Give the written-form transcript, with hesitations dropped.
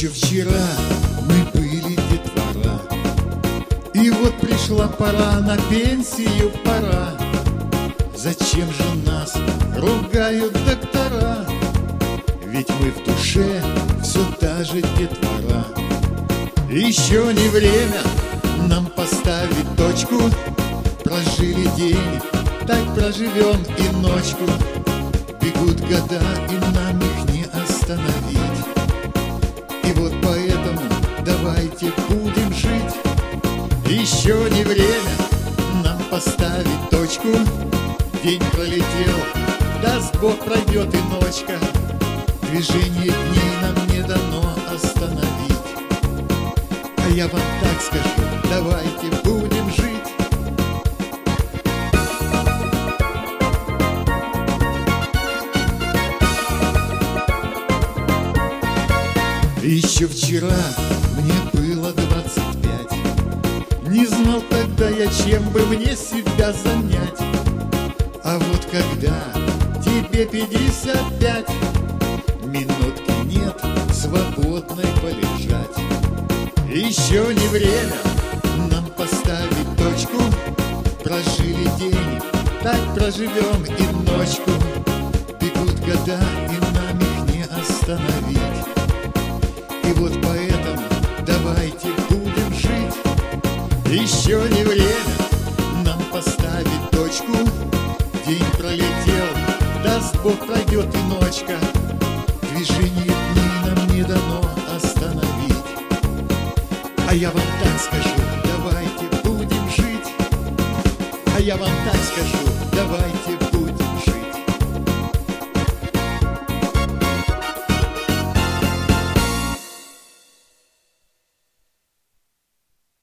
Еще вчера мы были детвора, и вот пришла пора, на пенсию пора. Зачем же нас ругают доктора? Ведь мы в душе все та же детвора. Еще не время нам поставить точку. Прожили день, так проживем и ночку. Бегут года, и нам их не остановить. И вот поэтому давайте будем жить. Еще не время нам поставить точку. День пролетел, даст Бог, пройдет и ночка. Движение дней нам не дано остановить. А я вам так скажу, давайте будем жить. Еще вчера мне было 25. Не знал тогда я, чем бы мне себя занять. А вот когда тебе 55, минутки нет свободной полежать. Еще не время нам поставить точку. Прожили день, так проживем и ночку. Бегут года, и нам их не остановить. И вот поэтому давайте будем жить. Еще не время нам поставить точку. День пролетел, даст Бог, пройдет и ночка. Движение дней нам не дано остановить. А я вам так скажу, давайте будем жить. А я вам так скажу, давайте